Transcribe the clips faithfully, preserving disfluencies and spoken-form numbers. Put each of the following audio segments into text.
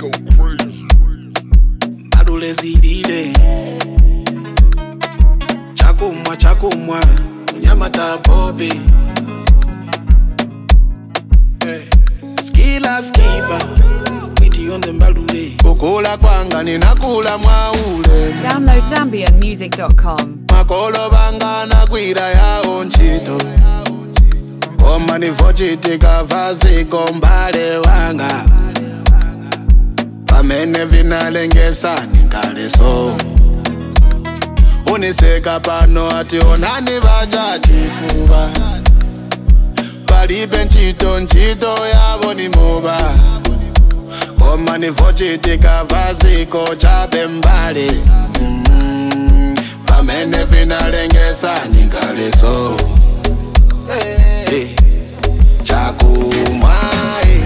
go crazy. Adule zidile chakumwa chakumwa unyamata bobi hey. Skila skiba Witi on the mbalule Kukula kwanga ninakula mwaule. Download Zambian Music dot com. Makolo banga na kwira ya onchito Oma ni vochiti kavazi kombale wanga Pamene vinalengesa ninkale so Uniseka pano ati onani bajaji kuba Palibe nchito nchito yabo ni moba Oma ni vochiti kavazi kochabe mbale mm, Pamene vinalengesa ninkale so hey, hey. Chakumwa hey.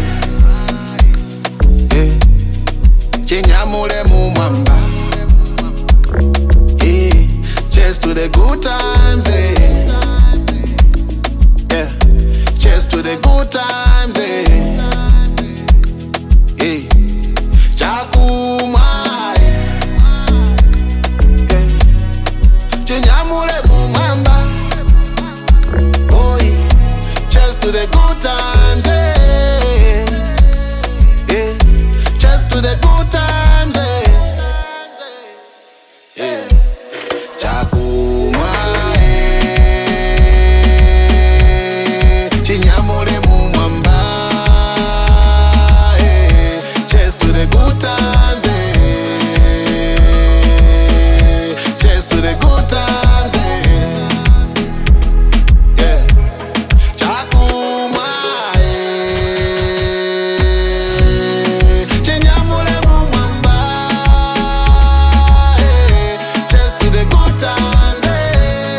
Hey. Chinyamule mumwamba hey. Cheers to the good times hey. Yeah. Cheers to the good times hey. Hey. Chakumwa hey. Chinyamule mumwamba oh, yeah. Cheers to the good times hey. Yeah. Cheers to the good times hey. Yeah. Chakumwa hey. Chinyamule mumwamba hey. Cheers to the good times hey. Cheers to the good times hey. Yeah. Chakumwa hey. Chinyamule mumwamba hey. Cheers to the good times hey.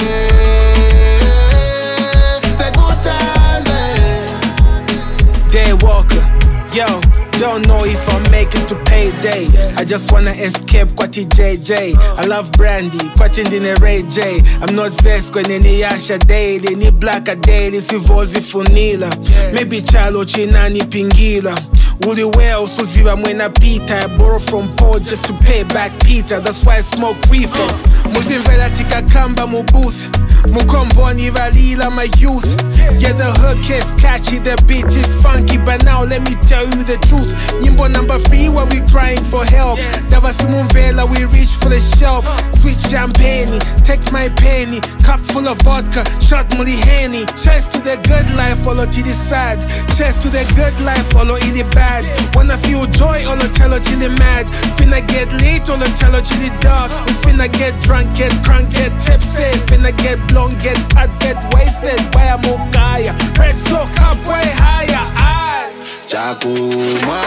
The good times hey. Day walker, yo, don't know if I'll make it to payday. I just wanna escape kwati J J. I love brandy, kwati ndine Ray J. I'm not vexed kwenye ni Asha daily, ni black a daily, sivozi funila. Maybe chalo china ni pingila. Uli well, suziva mwena pita. I borrow from Paul just to pay back Peter. That's why I smoke reefer. Muzimvela tika kamba mu booth. Mukomboni valila my youth. Yeah, the hook is catchy, the beat is funky. But now let me tell you the truth. Nyimbo number three, where we crying for help. Davasimunvela, we reach for the shelf. Sweet champagne, take my penny. Cup full of vodka, shot muli henny. Cheers to the good life, follow to the sad. Cheers to the good life, follow in the bad. Wanna feel joy, all the cello chili mad. Finna get late, all the cello chili dark. We finna get drunk, get crunk, get tipsy. Finna get blown, get hot, get wasted. Why I'm Okaya, press so up way higher. I Chakumwa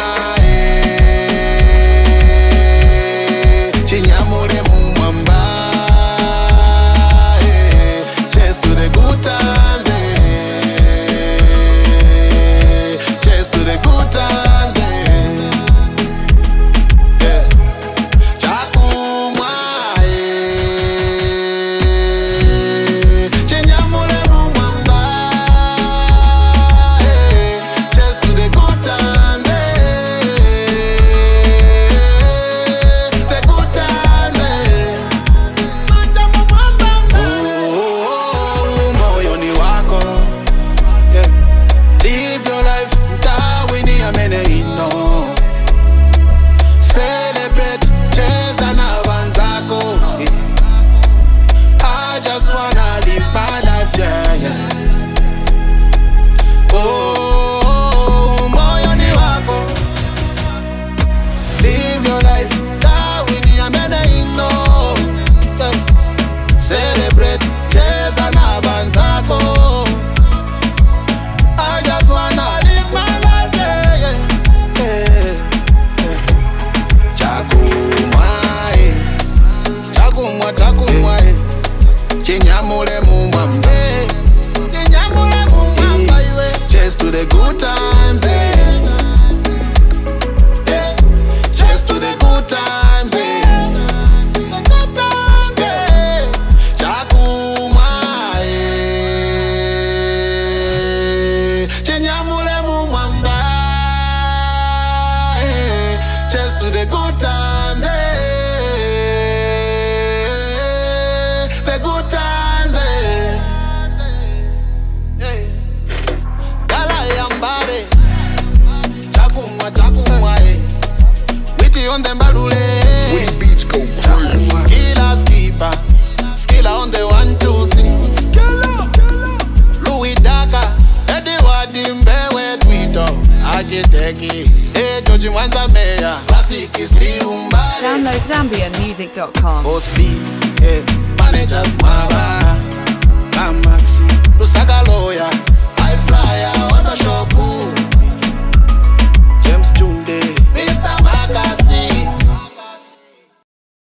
hey. Chinyamule mumwamba hey. Cheers to the good times hey. Cheers to the good times hey. Yeah. Chakumwa hey. Chinyamule mumwamba hey. Cheers to the good times hey. Zambian Music dot com. Boss B, yeah.